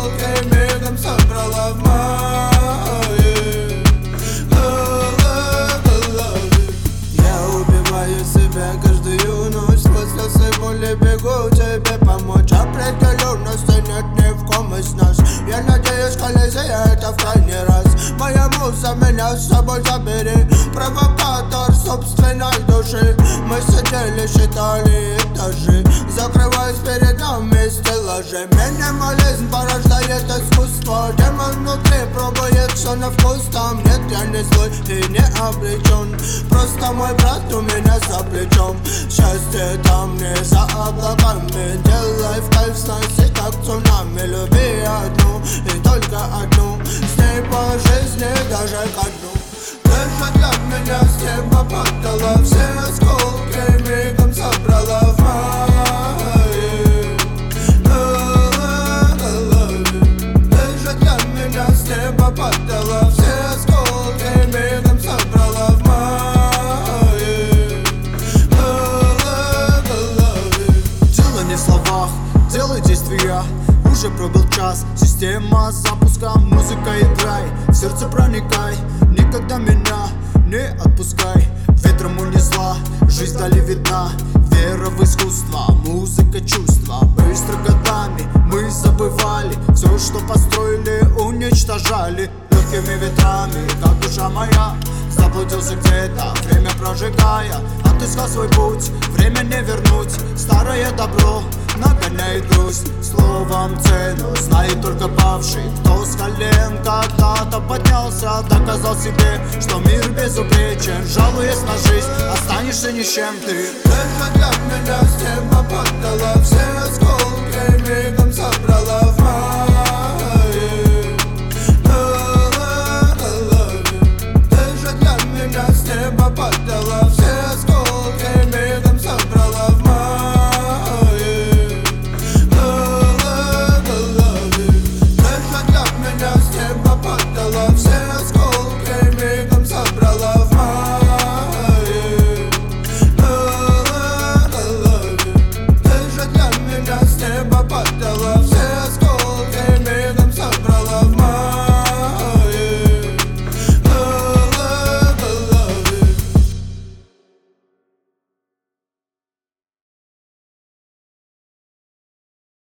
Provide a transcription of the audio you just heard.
осколки мигом собрала в моей голове. Я убиваю себя каждую ночь, сквозь слезы боли бегу тебе помочь. Определенности нет ни в ком из нас. Я надеюсь, Колизей, это в крайний раз. Моя муза, меня с собой забери. Провокатор собственной души. Мы сидели, считали этажи, закрываясь перед нами стеллажи. Минимализм порождает искусство. Демон внутри пробует все на вкус. Там нет, я не злой и не обречен. Просто мой брат у меня за плечом. Счастье там не за облаками. Делай в кайф, сноси как цунами. Люби одну и только одну. С ней по жизни даже ко дну. Ты же для меня с неба падала. Все осколки мигом собрала в моей голове. Ты же для меня с неба падала. Все осколки мигом собрала в моей голове. Дело не в словах, дело действия. Уже пробил час, система запуска. Музыка играй, в сердце проникай. Никогда меня не отпускай. Ветром унесла, жизнь вдали видна. Вера в искусство, музыка, чувства. Быстро годами мы забывали. Все, что построили, уничтожали. Легкими ветрами, как душа моя. Заблудился где-то, время прожигая. Отыскал свой путь, время не вернуть. Старое добро нагоняет грусть. Словом цену знает только павший, кто с колен когда-то поднялся. Доказал себе, что мир безупречен. Жалуясь на жизнь, останешься ни с чем ты. Ты же для меня с неба падала. Все осколки мигом собрала.